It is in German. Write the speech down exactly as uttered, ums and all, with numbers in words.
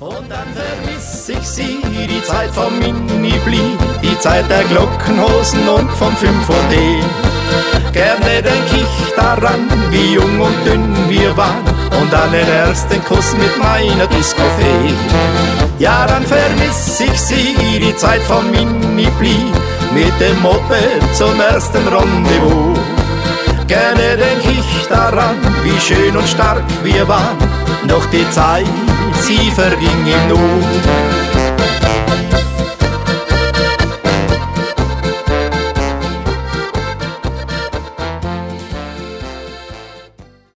Und dann vermiss ich sie, die Zeit vom Mini-Bli, die Zeit der Glockenhosen und vom fünf Uhr D. Gerne denk ich daran, wie jung und dünn wir waren und an den ersten Kuss mit meiner Disco-Fee. Ja, dann vermiss ich sie, die Zeit vom Mini-Bli, mit dem Moped zum ersten Rendezvous. Gerne denk ich daran, wie schön und stark wir waren, doch die Zeit, sie verging im Nu.